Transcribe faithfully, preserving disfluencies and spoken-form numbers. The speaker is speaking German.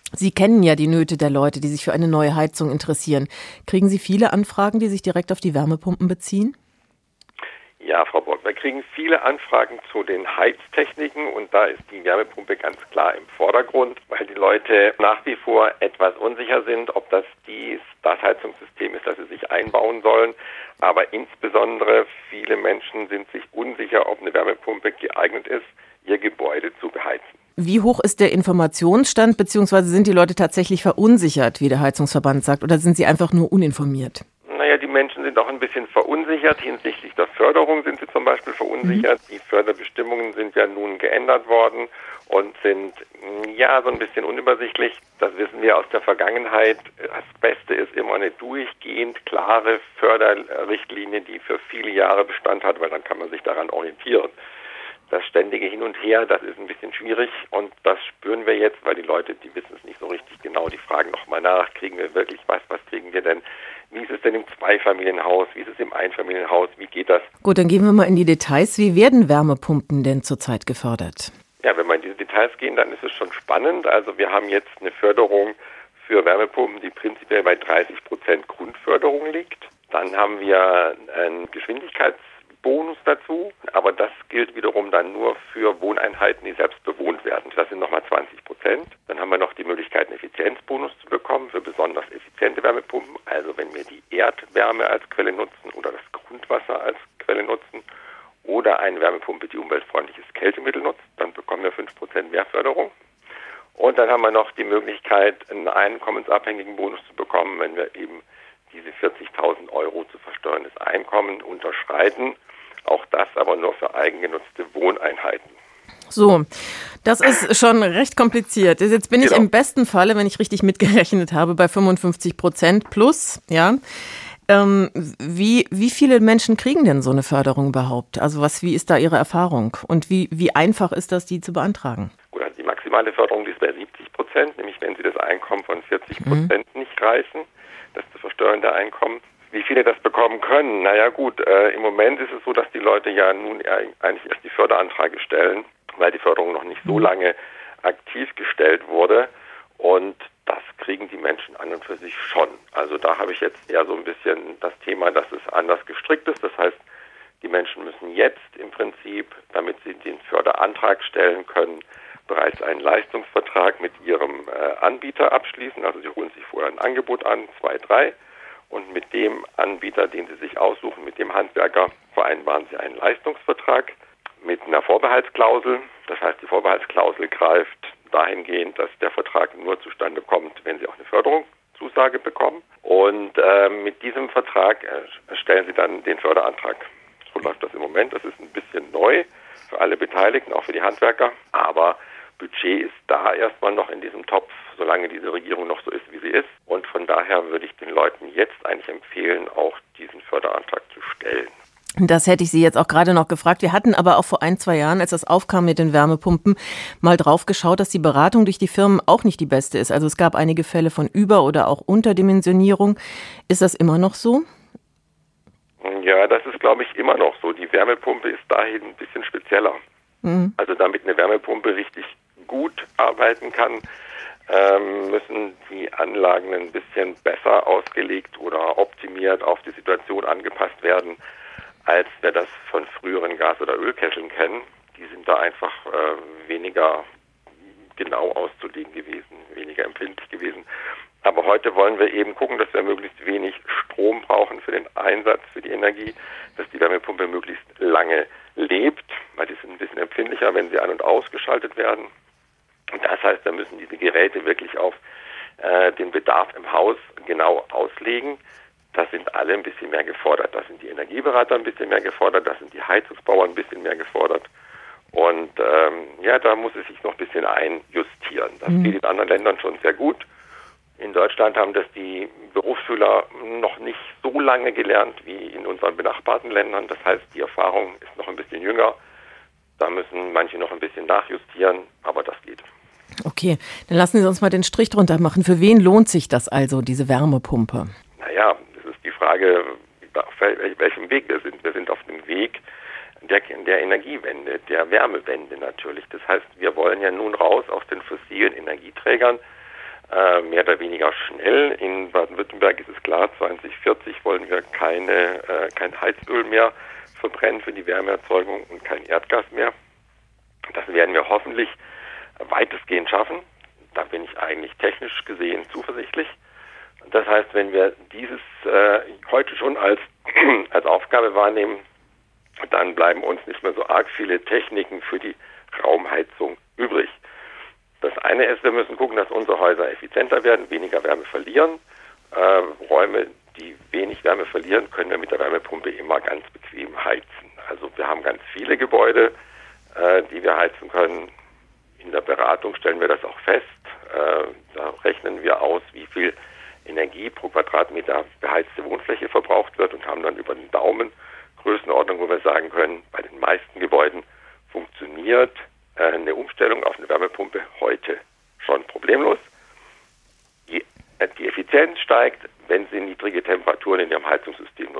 Sie kennen ja die Nöte der Leute, die sich für eine neue Heizung interessieren. Kriegen Sie viele Anfragen, die sich direkt auf die Wärmepumpen beziehen? Ja, Frau Bock, wir kriegen viele Anfragen zu den Heiztechniken und da ist die Wärmepumpe ganz klar im Vordergrund, weil die Leute nach wie vor etwas unsicher sind, ob das dies, das Heizungssystem ist, das sie sich einbauen sollen. Aber insbesondere viele Menschen sind sich unsicher, ob eine Wärmepumpe geeignet ist, ihr Gebäude zu beheizen. Wie hoch ist der Informationsstand, beziehungsweise sind die Leute tatsächlich verunsichert, wie der Heizungsverband sagt, oder sind sie einfach nur uninformiert? Naja, die Menschen sind auch ein bisschen verunsichert. Hinsichtlich der Förderung sind sie zum Beispiel verunsichert. Mhm. Die Förderbestimmungen sind ja nun geändert worden und sind ja so ein bisschen unübersichtlich. Das wissen wir aus der Vergangenheit. Das Beste ist immer eine durchgehend klare Förderrichtlinie, die für viele Jahre Bestand hat, weil dann kann man sich daran orientieren. Das ständige Hin und Her, das ist ein bisschen schwierig und das spüren wir jetzt, weil die Leute, die wissen es nicht so richtig genau, die fragen nochmal nach, kriegen wir wirklich was, was kriegen wir denn, wie ist es denn im Zweifamilienhaus, wie ist es im Einfamilienhaus, wie geht das? Gut, dann gehen wir mal in die Details. Wie werden Wärmepumpen denn zurzeit gefördert? Ja, wenn wir in diese Details gehen, dann ist es schon spannend. Also wir haben jetzt eine Förderung für Wärmepumpen, die prinzipiell bei dreißig Prozent Grundförderung liegt. Dann haben wir einen Geschwindigkeits Bonus dazu, aber das gilt wiederum dann nur für Wohneinheiten, die selbst bewohnt werden. Das sind nochmal zwanzig Prozent. Dann haben wir noch die Möglichkeit, einen Effizienzbonus zu bekommen für besonders effiziente Wärmepumpen. Also wenn wir die Erdwärme als Quelle nutzen oder das Grundwasser als Quelle nutzen oder eine Wärmepumpe, die umweltfreundliches Kältemittel nutzt, dann bekommen wir fünf Prozent mehr Förderung. Und dann haben wir noch die Möglichkeit, einen einkommensabhängigen Bonus zu bekommen, wenn wir eben diese vierzigtausend Euro zu versteuerndes Einkommen unterschreiten. Auch das aber nur für eigengenutzte Wohneinheiten. So, das ist schon recht kompliziert. Jetzt bin ich Genau. im besten Falle, wenn ich richtig mitgerechnet habe, bei fünfundfünfzig Prozent plus. Ja. Ähm, wie, wie viele Menschen kriegen denn so eine Förderung überhaupt? Also was, wie ist da Ihre Erfahrung? Und wie, wie einfach ist das, die zu beantragen? Gut, also die maximale Förderung liegt bei siebzig Prozent, nämlich wenn Sie das Einkommen von vierzig Prozent mhm. nicht reißen, das zu versteuernde Einkommen. Wie viele das bekommen können? Naja gut, äh, im Moment ist es so, dass die Leute ja nun eigentlich erst die Förderanträge stellen, weil die Förderung noch nicht so lange aktiv gestellt wurde. Und das kriegen die Menschen an und für sich schon. Also da habe ich jetzt eher so ein bisschen das Thema, dass es anders gestrickt ist. Das heißt, die Menschen müssen jetzt im Prinzip, damit sie den Förderantrag stellen können, bereits einen Leistungsvertrag mit ihrem äh, Anbieter abschließen. Also sie holen sich vorher ein Angebot an, zwei, drei. Und mit dem Anbieter, den Sie sich aussuchen, mit dem Handwerker, vereinbaren Sie einen Leistungsvertrag mit einer Vorbehaltsklausel. Das heißt, die Vorbehaltsklausel greift dahingehend, dass der Vertrag nur zustande kommt, wenn Sie auch eine Förderungszusage bekommen. Und äh, mit diesem Vertrag äh, stellen Sie dann den Förderantrag. So läuft das im Moment. Das ist ein bisschen neu für alle Beteiligten, auch für die Handwerker. Aber Budget ist da erstmal noch in diesem Topf, solange diese Regierung noch so ist, wie sie ist. Und von daher würde ich den Leuten jetzt eigentlich empfehlen, auch diesen Förderantrag zu stellen. Das hätte ich Sie jetzt auch gerade noch gefragt. Wir hatten aber auch vor ein, zwei Jahren, als das aufkam mit den Wärmepumpen, mal drauf geschaut, dass die Beratung durch die Firmen auch nicht die beste ist. Also es gab einige Fälle von Über- oder auch Unterdimensionierung. Ist das immer noch so? Ja, das ist, glaube ich, immer noch so. Die Wärmepumpe ist dahin ein bisschen spezieller. Mhm. Also damit eine Wärmepumpe richtig gut arbeiten kann, ähm, müssen die Anlagen ein bisschen besser ausgelegt oder optimiert auf die Situation angepasst werden, als wir das von früheren Gas- oder Ölkesseln kennen. Die sind da einfach äh, weniger genau auszulegen gewesen, weniger empfindlich gewesen. Aber heute wollen wir eben gucken, dass wir möglichst wenig Strom brauchen für den Einsatz, für die Energie, dass die Wärmepumpe möglichst lange lebt, weil die sind ein bisschen empfindlicher, wenn sie an- und ausgeschaltet werden. Und das heißt, da müssen diese Geräte wirklich auf äh, den Bedarf im Haus genau auslegen. Da sind alle ein bisschen mehr gefordert. Da sind die Energieberater ein bisschen mehr gefordert, da sind die Heizungsbauer ein bisschen mehr gefordert. Und ähm, ja, da muss es sich noch ein bisschen einjustieren. Das mhm. geht in anderen Ländern schon sehr gut. In Deutschland haben das die Berufsschüler noch nicht so lange gelernt wie in unseren benachbarten Ländern. Das heißt, die Erfahrung ist noch ein bisschen jünger. Da müssen manche noch ein bisschen nachjustieren, aber das geht. Okay, dann lassen Sie uns mal den Strich drunter machen. Für wen lohnt sich das also, diese Wärmepumpe? Naja, das ist die Frage, auf welchem Weg wir sind. Wir sind auf dem Weg der, der Energiewende, der Wärmewende natürlich. Das heißt, wir wollen ja nun raus aus den fossilen Energieträgern. äh, mehr oder weniger schnell. In Baden-Württemberg ist es klar, zwanzig vierzig wollen wir keine, äh, kein Heizöl mehr verbrennen für die Wärmeerzeugung und kein Erdgas mehr. Das werden wir hoffentlich weitestgehend schaffen. Da bin ich eigentlich technisch gesehen zuversichtlich. Das heißt, wenn wir dieses äh, heute schon als, als Aufgabe wahrnehmen, dann bleiben uns nicht mehr so arg viele Techniken für die Raumheizung übrig. Das eine ist, wir müssen gucken, dass unsere Häuser effizienter werden, weniger Wärme verlieren. Äh, Räume, die wenig Wärme verlieren, können wir mit der Wärmepumpe immer ganz bequem heizen. Also wir haben ganz viele Gebäude, äh, die wir heizen können. In der Beratung stellen wir das auch fest. Äh, da rechnen wir aus, wie viel Energie pro Quadratmeter beheizte Wohnfläche verbraucht wird und haben dann über den Daumen Größenordnung, wo wir sagen können, bei den meisten Gebäuden funktioniert äh, eine Umstellung auf eine Wärmepumpe heute schon problemlos. Die, äh, die Effizienz steigt, wenn Sie niedrige Temperaturen in Ihrem Heizungssystem